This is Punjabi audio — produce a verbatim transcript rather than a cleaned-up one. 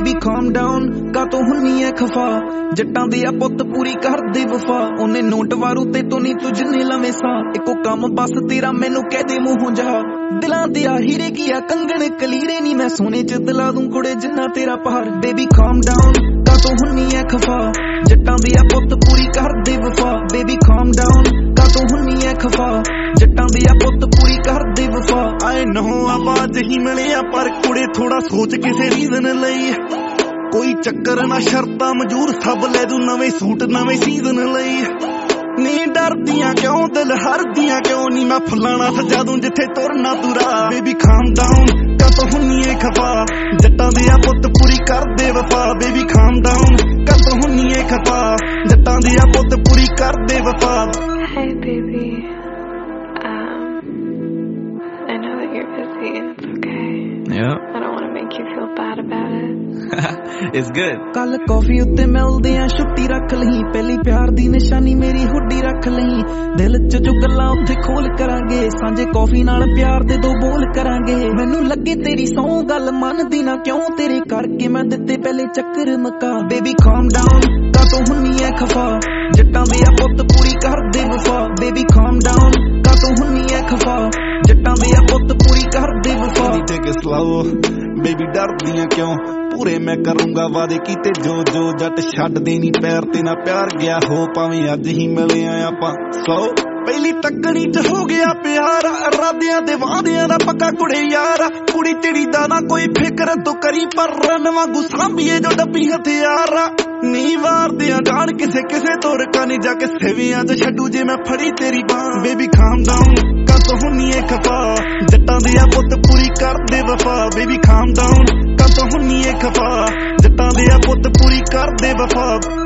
ਬੇਬੀ ਕਾਮ ਡਾਊਨ ਕਾਤੋਂ ਹੁੰਨੀ ਐ ਖਫਾ ਜੱਟਾਂ ਦੀ ਆ ਪੁੱਤ ਪੂਰੀ ਕਰਦੇ ਵਫਾ ਉਹਨੇ ਨੋਟ ਵਾਰੂ ਤੇ ਤੂੰ ਨਹੀਂ ਤੂੰ ਜਿੰਨੇ ਲਵੇਂ ਸਾਂ ਇੱਕੋ ਕੰਮ ਬਸ ਤੇਰਾ ਮੈਨੂੰ ਕਹਿ ਦੇ ਮੂੰਹੋਂ ਜਾ ਦਿਲਾਂ ਦੇ ਆ ਹੀਰੇ ਕੀ ਆ ਕੰਗਣ ਕਲੀਰੇ ਨੀ ਮੈਂ ਸੋਨੇ ਚ ਦਿਲਾ ਦੂੰ ਕੁੜੇ ਜਿੰਨਾ ਤੇਰਾ ਪਹਾੜ ਬੇਬੀ ਕਾਮ ਡਾਊਨ ਕਾਤੋਂ ਹੁੰਨੀ ਐ ਖਫਾ ਜੱਟਾਂ ਦੀ ਆ ਪੁੱਤ ਪੂਰੀ ਕਰਦੇ ਵਫਾ ਬੇਬੀ ਕਾਮ ਡਾਊਨ ਕਾਤੋਂ ਹੁੰਨੀ ਐ ਖਫਾ ਜੱਟਾਂ ਦੀ ਆ ਪੁੱਤ ਪੂਰੀ ਕਰਦੇ ਵਫਾ ਆਏ ਨੋ ਆਵਾਜ਼ ਹੀ ਮਿਲਿਆ ਪਰ ਕੁੜੇ ਥੋੜਾ ਸੋਚ ਕਿਸੇ ਰੀਜ਼ਨ ਲਈ ਕੋਈ ਚੱਕਰ ਨਾ ਸ਼ਰਤਾਂ ਮਜੂਰ ਸਭ ਲੈ ਦੂ ਨਵੇਂ ਸੂਟ ਨਵੇਂ ਸੀਜ਼ਨ ਲਈ ਨੀ ਡਰਦੀਆਂ ਕਿਉਂ ਦਿਲ ਹਰਦੀਆਂ ਕਿਉਂ ਨੀ ਮੈਂ ਫੁੱਲਾਣਾ ਸਜਾ ਦੂੰ ਜਿੱਥੇ ਤੁਰਨਾ ਤੁਰਾ ਬੇਬੀ ਕਾਮ ਡਾਊਨ ਕਾਤੋਂ ਹੁੰਨੀ ਏ ਖਫਾ ਜੱਟਾਂ ਦੀ ਆ ਪੁੱਤ ਪੂਰੀ ਕਰਦੇ ਵਫਾ ਬੇਬੀ ਕਾਮ ਡਾਊਨ ਕਾਤੋਂ ਹੁੰਨੀ ਏ ਖਫਾ ਜੱਟਾਂ ਦੀ ਆ ਪੁੱਤ ਪੂਰੀ ਕਰਦੇ ਵਫਾ Hey baby, um, I know that you're busy and it's okay. Yeah. I don't want to make you feel bad about it. It's good. ਕੱਲ ਕਾਫੀ ਉੱਤੇ ਮਿਲਦੇ ਆ ਛੁੱਟੀ ਰੱਖ ਲਈ ਪਹਿਲੀ ਪਿਆਰ ਦੀ ਨਿਸ਼ਾਨੀ ਮੇਰੀ ਹੁੱਡੀ ਰੱਖ ਲਈ ਦਿਲ ਚ ਜੋ ਗੱਲਾਂ ਉੱਥੇ ਖੋਲ ਕਰਾਂਗੇ ਸਾਂਝੇ ਕਾਫੀ ਨਾਲ ਪਿਆਰ ਦੇ ਦੋ ਬੋਲ ਕਰਾਂਗੇ ਮੈਨੂੰ ਲੱਗੇ ਤੇਰੀ ਸੌ ਗੱਲ ਮੰਨਦੀ ਨਾ ਕਿਉਂ ਤੇਰੇ ਕਰਕੇ ਮੈਂ ਦਿੱਤੇ ਪਹਿਲੇ ਚੱਕਰ ਮਕਾ ਬੇਬੀ ਕਾਮ ਡਾਊਨ ਕਾਤੋਂ ਹੁੰਨੀ ਐ ਖਫਾ ਜੱਟਾਂ ਦੀ ਆ ਪੁੱਤ ਪੂਰੀ ਕਰਦੇ ਵਫਾ ਬੇਬੀ ਕਾਮ ਡਾਊਨ ਕਾਤੋਂ ਹੁੰਨੀ ਐ ਖਫਾ ਜੱਟਾਂ ਦੀ ਆ ਪੁੱਤ ਪੂਰੀ ਕਰਦੇ ਵਫਾ ਟੇਕ ਇਟ ਸਲੋ ਬੇਬੀ ਡਰਦੀਆਂ ਕਿਉਂ ਪੂਰੇ ਮੈਂ ਕਰੂੰਗਾ ਵਾਦੇ ਕੀਤੇ ਜੋ ਜੋ ਜੱਟ ਛੱਡਦੇ ਨਹੀਂ ਪੈਰ ਤੇ ਨਾ ਪਿਆਰ ਗਿਆ ਹੋ ਭਾਵੇਂ ਅੱਜ ਹੀ ਮਿਲੇ ਆ ਆਪਾਂ ਸੋ ਪਹਿਲੀ ਤੱਕਣੀ ਚ ਹੋ ਗਿਆ ਪਿਆਰ ਇਰਾਦਿਆਂ ਦੇ ਵਾਅਦਿਆਂ ਦਾ ਪੱਕਾ ਕੁੜੇ ਯਾਰ ਕੁੜੀ ਚਿੜੀ ਦਾ ਨਾ ਕੋਈ ਫਿਕਰ ਤੂੰ ਕਰੀ ਪਰ ਰਨ ਵਾਂਗੂ ਸਾਂਭੀਏ ਜੋ ਡੱਬੀ ਹਥਿਆਰ ਨੀ ਵਾਰਦਿਆਂ ਜਾਣ ਕਿਸੇ ਕਿਸੇ ਤੋਂ ਰਕਾਨੀ ਜਾ ਕੇ ਸੇਵਿਆਂ ਚ ਛੱਡੂ ਜੇ ਮੈਂ ਫੜੀ ਤੇਰੀ ਬਾਂਹ ਬੇਬੀ ਕਾਮ ਡਾਊਨ ਕਾਤੋਂ ਹੁੰਨੀ ਏ ਖਫਾ ਜੱਟਾਂ ਦੀ ਆ ਪੁੱਤ ਪੂਰੀ ਕਰਦੇ ਵਫਾ ਬੇਬੀ ਕਾਮ ਡਾਊਨ ਕਾਤੋਂ ਹੁੰਨੀ ਏ ਖਫਾ ਜੱਟਾਂ ਦੀ ਆ ਪੁੱਤ ਪੂਰੀ ਕਰਦੇ ਵਫਾ